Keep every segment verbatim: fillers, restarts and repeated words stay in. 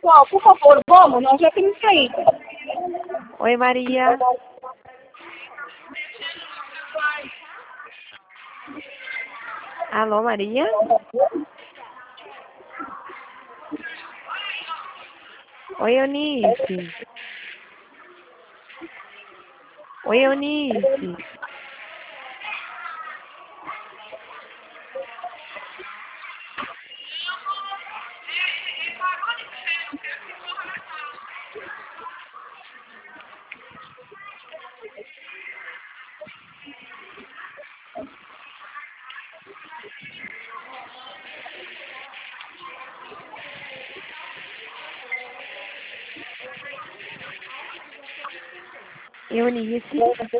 pessoal, por favor, vamos, nós já temos que ir. Oi, Maria. Alô, Maria? Oi, Eunice. Oi, Eunice. Eunice.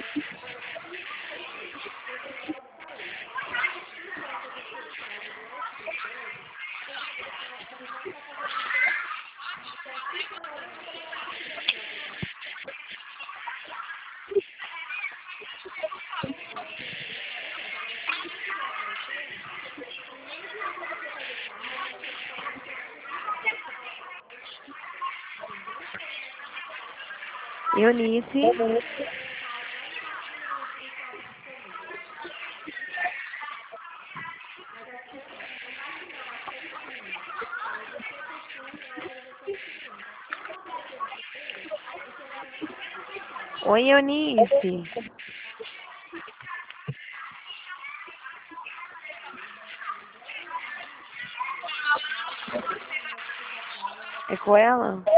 Eunice. Oi, Eunice. É com ela?